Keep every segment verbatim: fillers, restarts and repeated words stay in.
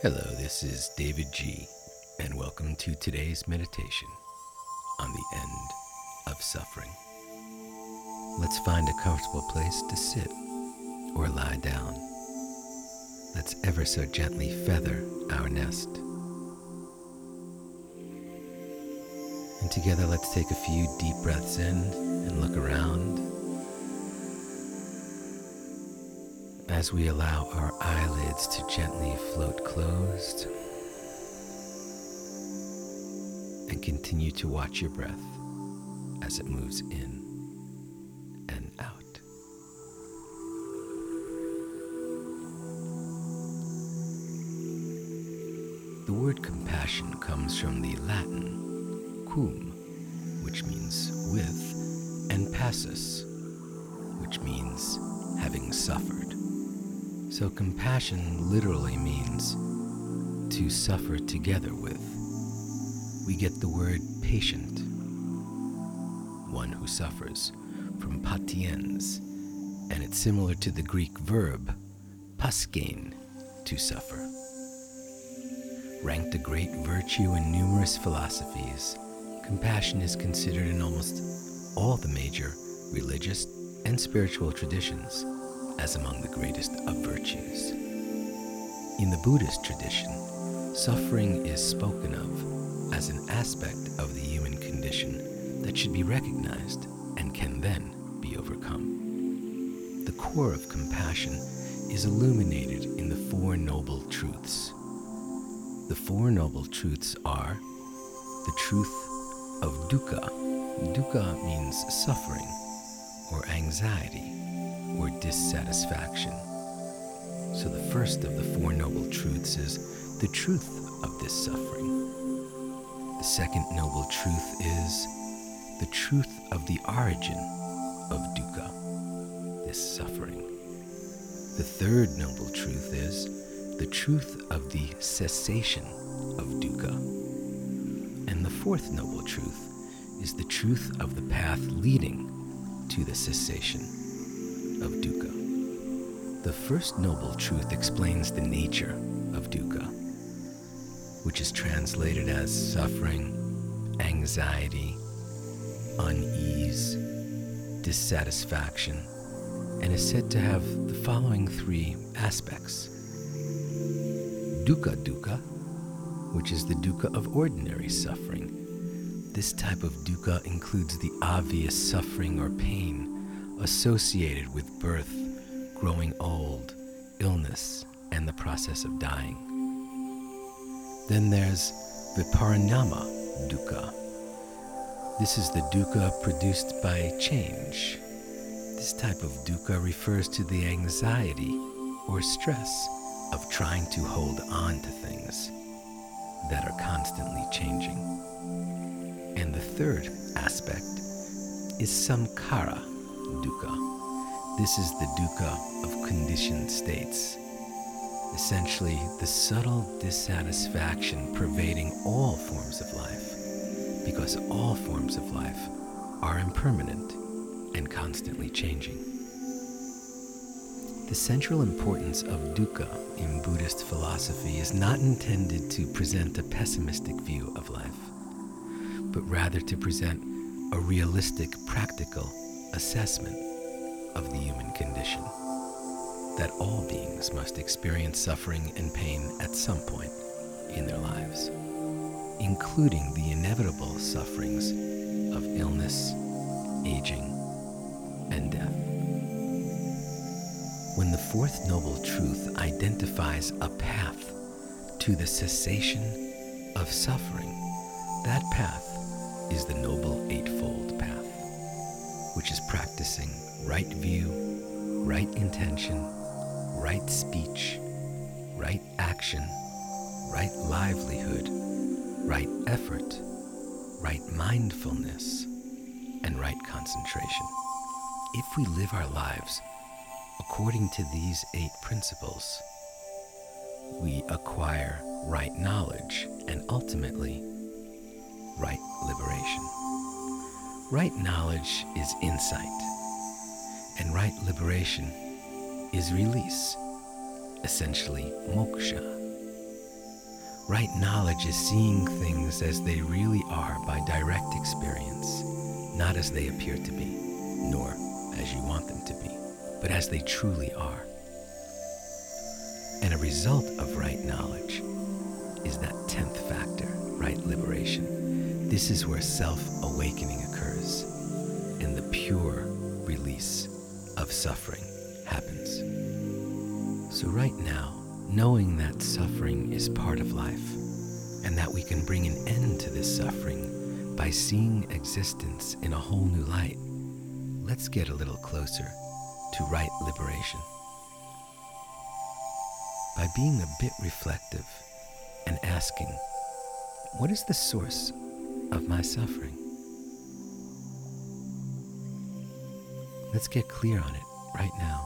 Hello, this is David G, and welcome to today's meditation on the end of suffering. Let's find a comfortable place to sit or lie down. Let's ever so gently feather our nest. And together let's take a few deep breaths in and look around as we allow our eyelids to gently float closed and continue to watch your breath as it moves in and out. The word compassion comes from the Latin cum, which means with, and passus, which means having suffered. So compassion literally means to suffer together with. We get the word patient, one who suffers, from patiens, and it's similar to the Greek verb paskein, to suffer. Ranked a great virtue in numerous philosophies, compassion is considered in almost all the major religious and spiritual traditions as among the greatest of virtues. In the Buddhist tradition, suffering is spoken of as an aspect of the human condition that should be recognized and can then be overcome. The core of compassion is illuminated in the Four Noble Truths. The Four Noble Truths are the truth of dukkha. Dukkha means suffering or anxiety or dissatisfaction. So the first of the Four Noble Truths is the truth of this suffering. The second noble truth is the truth of the origin of dukkha, this suffering. The third noble truth is the truth of the cessation of dukkha. And the fourth noble truth is the truth of the path leading to the cessation of dukkha. The first noble truth explains the nature of dukkha, which is translated as suffering, anxiety, unease, dissatisfaction, and is said to have the following three aspects. Dukkha dukkha, which is the dukkha of ordinary suffering. This type of dukkha includes the obvious suffering or pain associated with birth, growing old, illness, and the process of dying. Then there's viparinama dukkha. This is the dukkha produced by change. This type of dukkha refers to the anxiety or stress of trying to hold on to things that are constantly changing. And the third aspect is samkhara dukkha. This is the dukkha of conditioned states. Essentially, the subtle dissatisfaction pervading all forms of life, because all forms of life are impermanent and constantly changing. The central importance of dukkha in Buddhist philosophy is not intended to present a pessimistic view of life, but rather to present a realistic, practical assessment of the human condition, that all beings must experience suffering and pain at some point in their lives, including the inevitable sufferings of illness, aging, and death. When the fourth noble truth identifies a path to the cessation of suffering, that path is the Noble Eightfold Path, which is practicing right view, right intention, right speech, right action, right livelihood, right effort, right mindfulness, and right concentration. If we live our lives according to these eight principles, we acquire right knowledge and ultimately right liberation. Right knowledge is insight, and right liberation is release, essentially moksha. Right knowledge is seeing things as they really are by direct experience, not as they appear to be, nor as you want them to be, but as they truly are. And a result of right knowledge is that tenth factor, right liberation. This is where self-awakening occurs and the pure release of suffering happens. So right now, knowing that suffering is part of life and that we can bring an end to this suffering by seeing existence in a whole new light, let's get a little closer to right liberation. By being a bit reflective and asking, what is the source of my suffering? Let's get clear on it right now.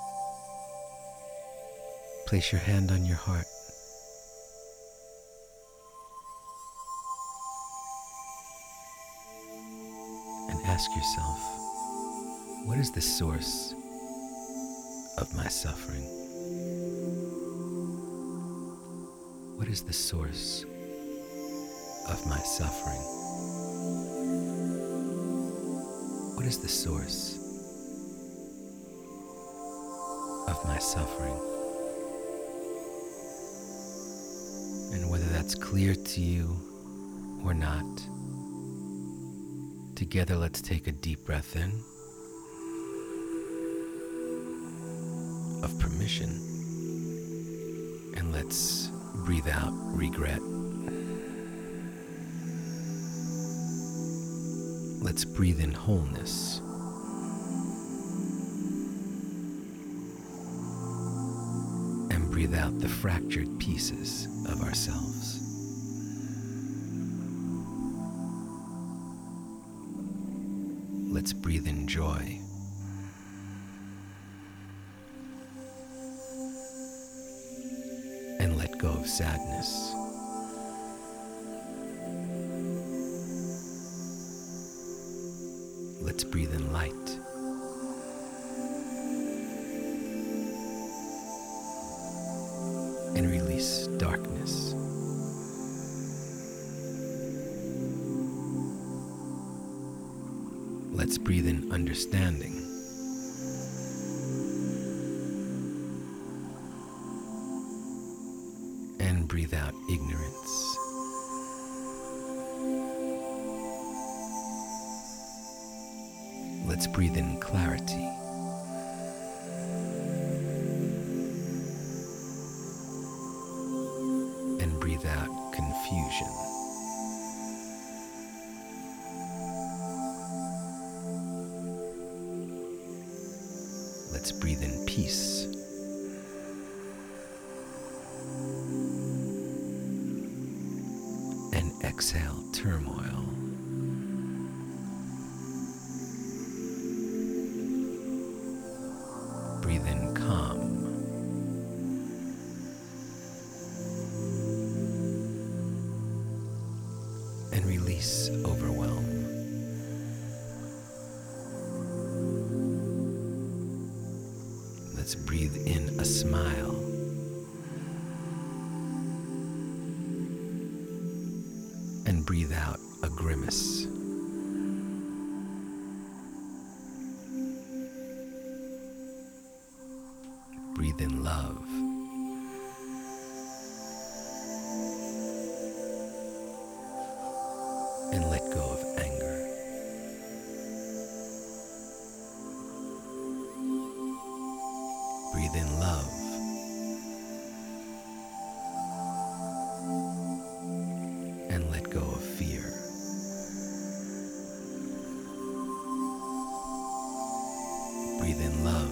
Place your hand on your heart. And ask yourself, what is the source of my suffering? What is the source of my suffering? What is the source of my suffering? And whether that's clear to you or not, together let's take a deep breath in of permission, and let's breathe out regret. Let's breathe in wholeness. And breathe out the fractured pieces of ourselves. Let's breathe in joy. And let go of sadness. Let's breathe in light. And release darkness. Let's breathe in understanding. And breathe out ignorance. Let's breathe in clarity. And breathe out confusion. Let's breathe in peace. And exhale turmoil. Breathe in calm. And release overwhelm. Let's breathe in a smile. And breathe out a grimace. Breathe in love. And let go of anger. Breathe in love. And let go of fear. Breathe in love.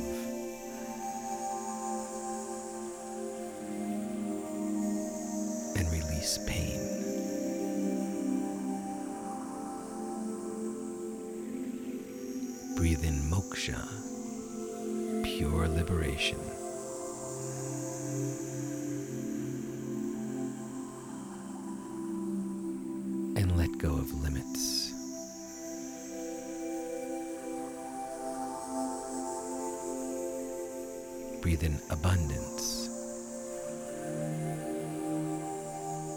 And release pain. Breathe in moksha, pure liberation. And let go of limits. Breathe in abundance.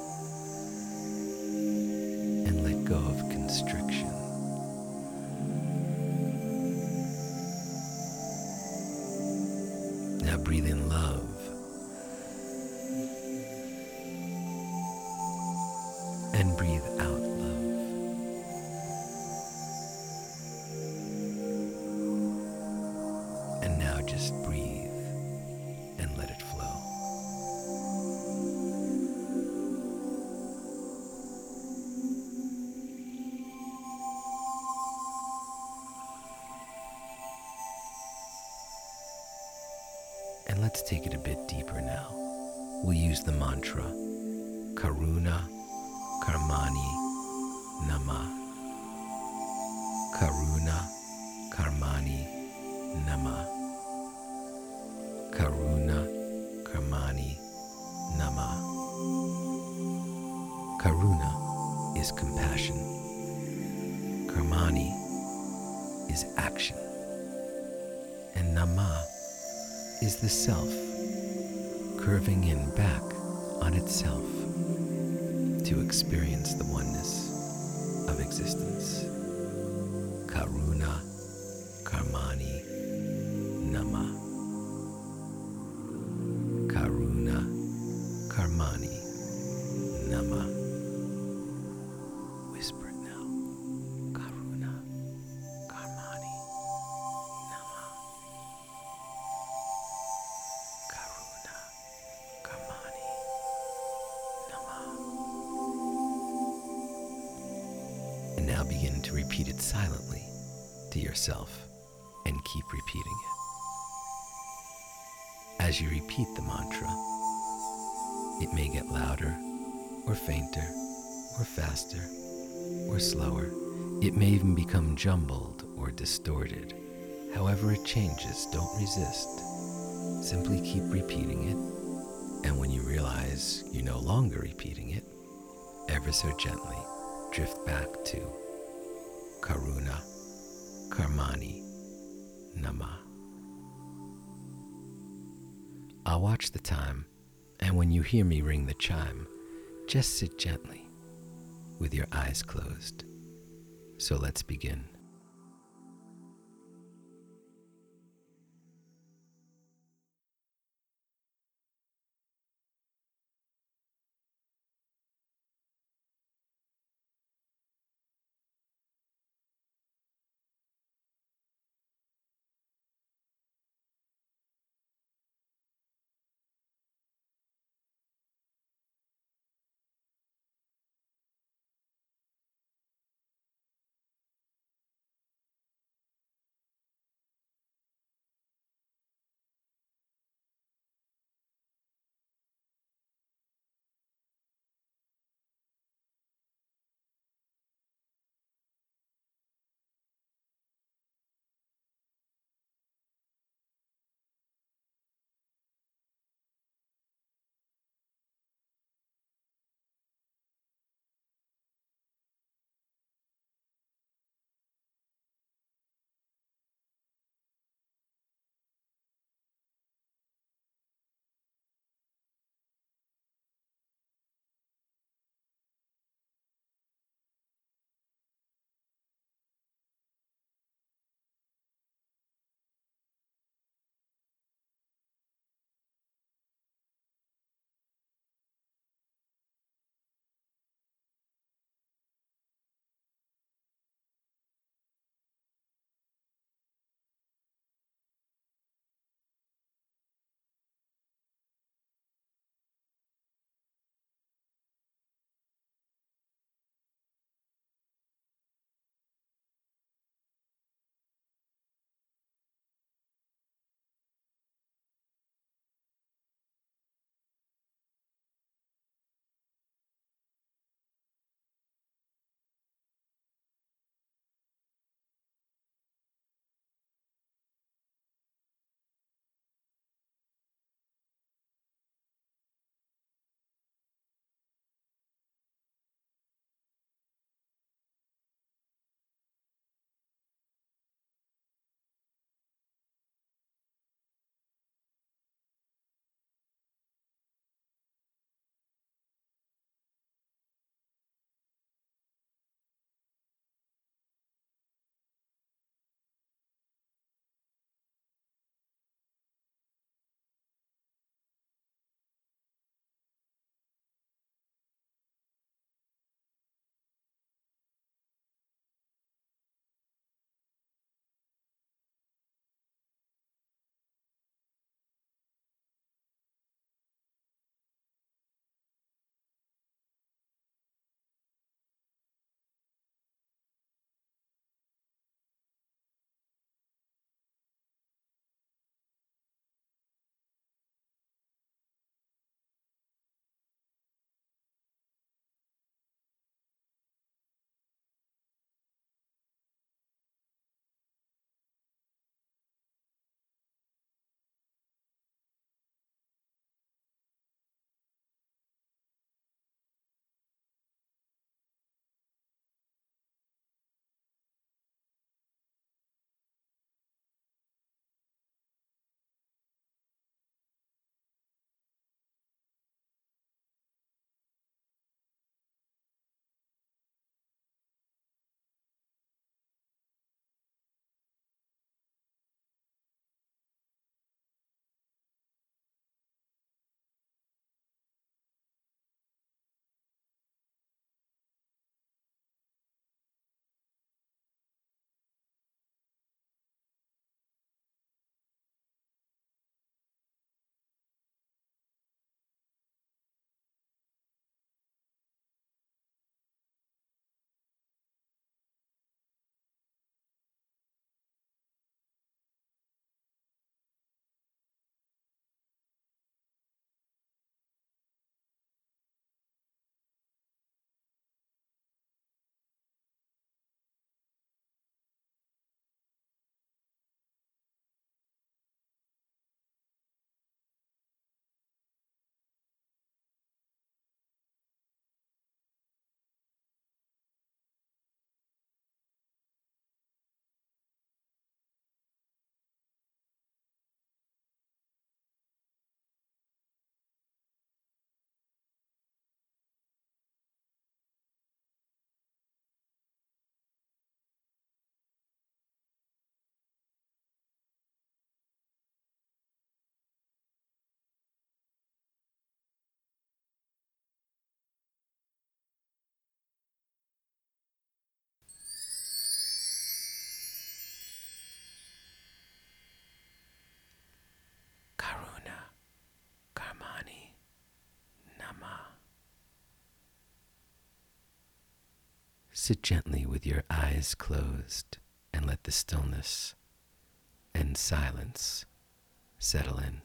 Now breathe in love. And breathe out love. And now just breathe and let it flow. And let's take it a bit deeper now. We'll use the mantra Karuna Karmani Nama. Karuna Karmani Nama. Karuna Karmani Nama. Karuna is compassion. Karmani is action. And Nama is the self curving in back on itself to experience the oneness of existence. Karuna Karmani Nama. Karuna Karmani Nama. Whisper it now. Karuna Karmani Nama. Karuna Karmani Nama. And now begin to repeat it silently to yourself and keep repeating it. As you repeat the mantra, it may get louder or fainter or faster or slower. It may even become jumbled or distorted. However it changes, don't resist. Simply keep repeating it, and when you realize you're no longer repeating it, ever so gently drift back to Karuna Karmani Nama. I'll watch the time, and when you hear me ring the chime, just sit gently with your eyes closed. So let's begin. Sit gently with your eyes closed and let the stillness and silence settle in.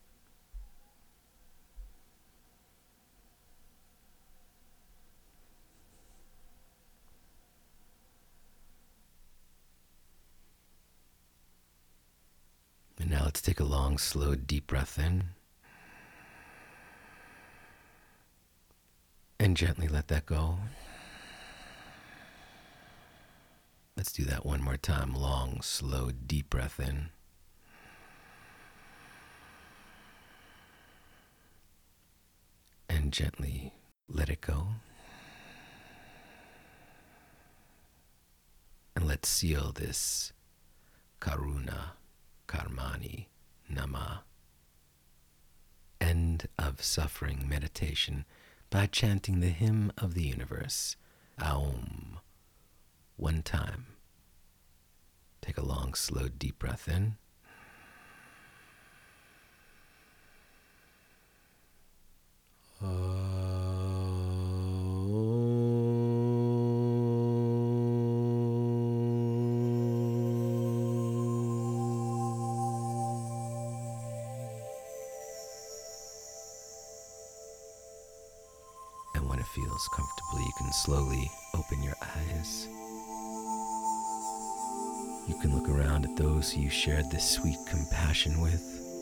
And now let's take a long, slow, deep breath in. And gently let that go. Let's do that one more time. Long, slow, deep breath in. And gently let it go. And let's seal this Karuna Karmani Nama end of suffering meditation by chanting the hymn of the universe, Aum, one time. Take a long, slow, deep breath in. And when it feels comfortable, you can slowly open your eyes. You can look around at those who you shared this sweet compassion with.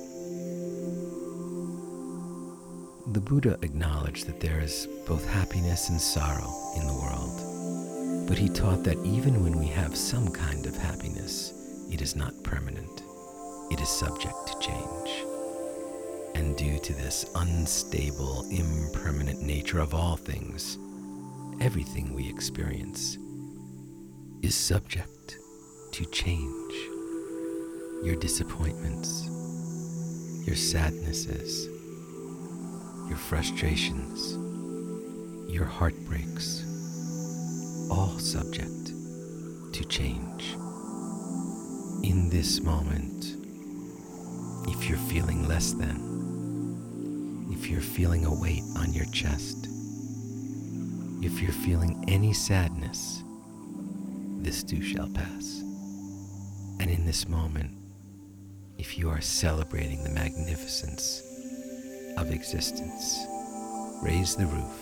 The Buddha acknowledged that there is both happiness and sorrow in the world, but he taught that even when we have some kind of happiness, it is not permanent. It is subject to change. And due to this unstable, impermanent nature of all things, everything we experience is subject to change. Your disappointments, your sadnesses, your frustrations, your heartbreaks, all subject to change. In this moment, if you're feeling less than, if you're feeling a weight on your chest, if you're feeling any sadness, this too shall pass. And in this moment, if you are celebrating the magnificence of existence, raise the roof.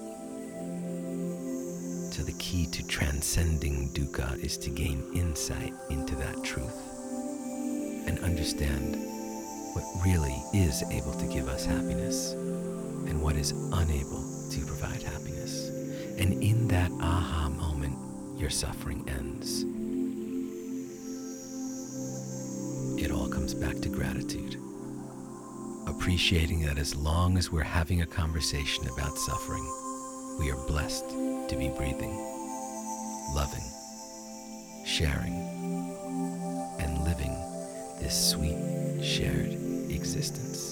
So the key to transcending dukkha is to gain insight into that truth and understand what really is able to give us happiness and what is unable to provide happiness. And in that aha moment, your suffering ends. It all comes back to gratitude. Appreciating that as long as we're having a conversation about suffering, we are blessed to be breathing, loving, sharing, and living this sweet shared existence.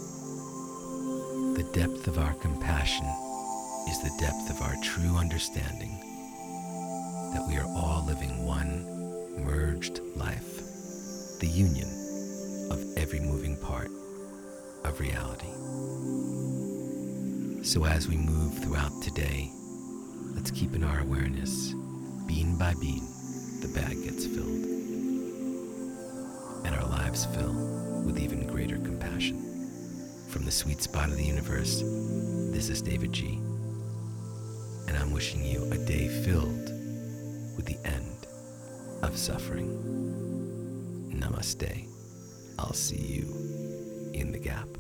The depth of our compassion is the depth of our true understanding that we are all living one merged life, the union of every moving part of reality. So as we move throughout today, let's keep in our awareness, bean by bean, the bag gets filled, and our lives fill with even greater compassion. From the sweet spot of the universe, this is David G. And I'm wishing you a day filled with the end of suffering. Namaste. I'll see you in the gap.